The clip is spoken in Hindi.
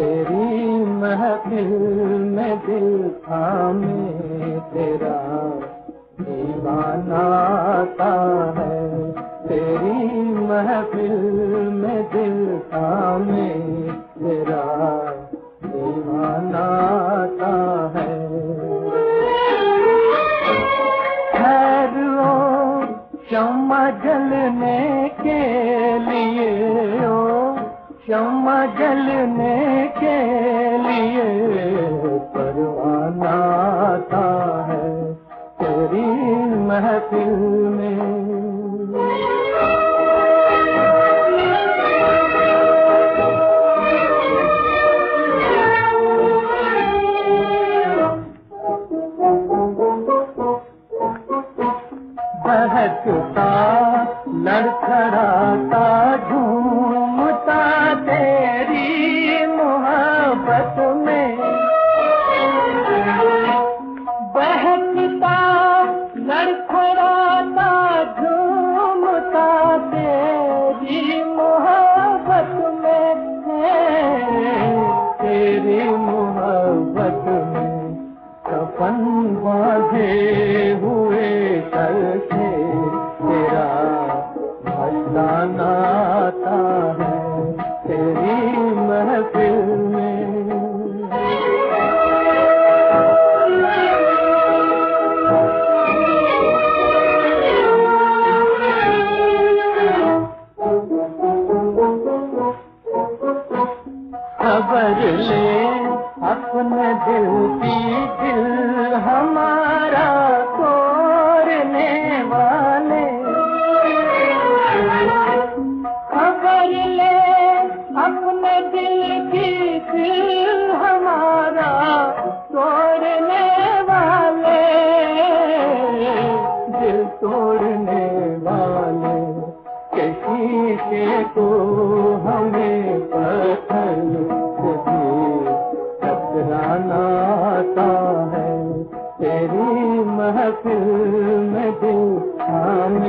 तेरी महफिल में दिल थामे तेरा दीवाना आता है। तेरी महफिल में दिल थामे तेरा दीवाना आता है। ठहरो शम्मा जलने के लिए, ओ शम्मा जलने के लिए परवाना आता है तेरी महफिल में। बहकता लड़खड़ाता झूमता तेरी मोहब्बत में, बहकता लड़खड़ाता झूमता तेरी मोहब्बत में, तेरी मोहब्बत में कफन बांधे हुए सर से तेरा मस्ताना आता है तेरी महफिल में। खबर ले अपने दिल की, दिल हमारा तोड़ने वाले। खबर ले अपने दिल की, दिल हमारा तोड़ने वाले, दिल तोड़ने वाले। किसी के को हमें पत्थर टकराना आता है तेरी महफिल में दिल थामे